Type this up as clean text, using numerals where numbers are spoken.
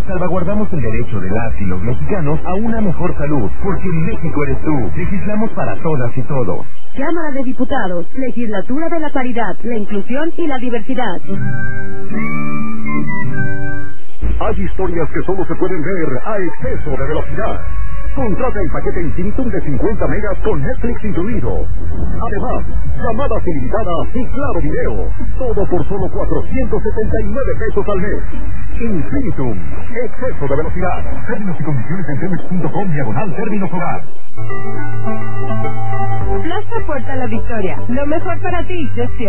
salvaguardamos el derecho de las y los mexicanos a una mejor salud, porque México eres tú. Legislamos para todas y todos. Cámara de Diputados, Legislatura de la Paridad, la Inclusión y la Diversidad. Hay historias que solo se pueden ver a exceso de velocidad. Contrata el paquete Infinitum de 50 megas con Netflix incluido. Además, llamadas ilimitadas y claro video. Todo por solo 479 pesos al mes. Infinitum, exceso de velocidad. Términos y condiciones en telmex.com/términos hogar. Plaza Puerta La Victoria, lo mejor para ti,